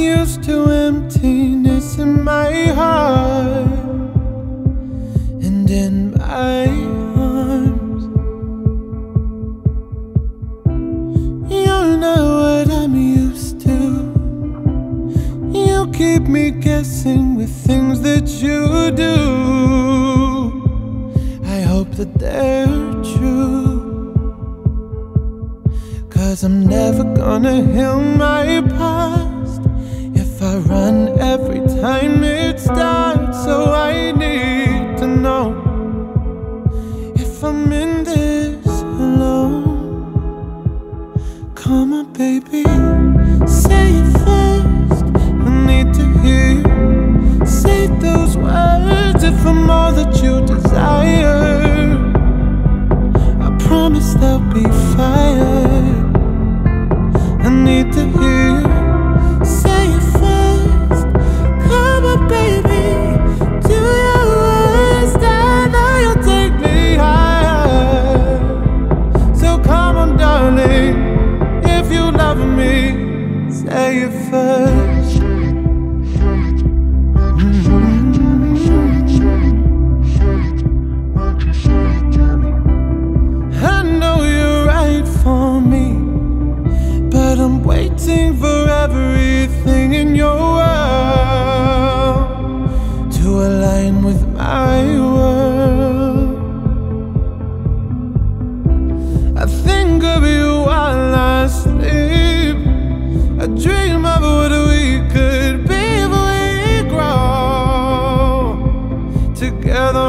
used to emptiness in my heart and in my arms. You're not what I'm used to. You keep me guessing with things that you do. I hope that they're true, 'cause I'm never gonna heal my past if I run every time it starts. So I need to know if I'm in this alone. Come on, baby, say it first. I need to hear you say those words. If I'm all that you desire, I promise there'll be fire. I need to hear you say it first. Come on, baby, do you understand that you'll take me higher? So come on, darling, if you love me, say it first. I know you're right for me, but I'm waiting for everything in your world to align with my world. I think of you while I sleep. I dream of what we could be if we grow together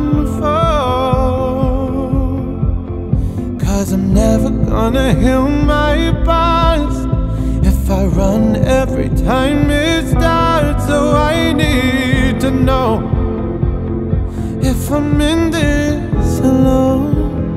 unfold. 'Cause I'm never gonna heal my past if I run every time it starts. So I need to know if I'm in this alone.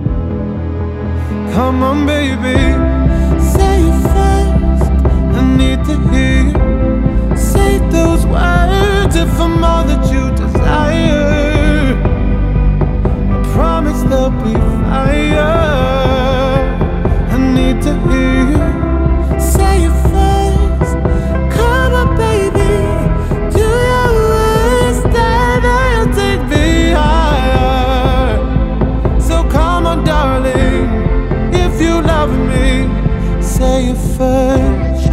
Come on, baby, say it first. I need to hear you say those words. If I'm all that you desire, I promise there'll be fire. I need to hear you say it first. Come on, baby, do you understand that you'll take me higher? So come on, darling, if you love me, say it first.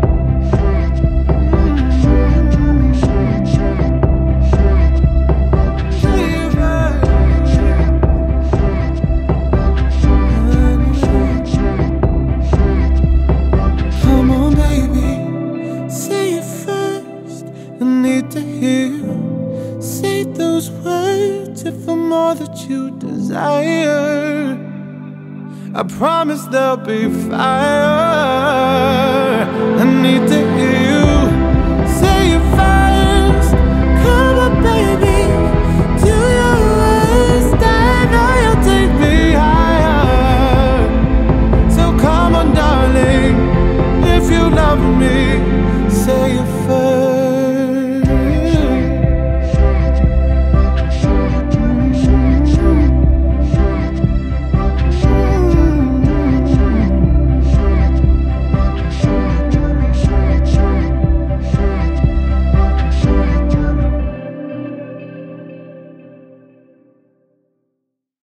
To hear you say those words. If I'm all that you desire, I promise there'll be fire. I need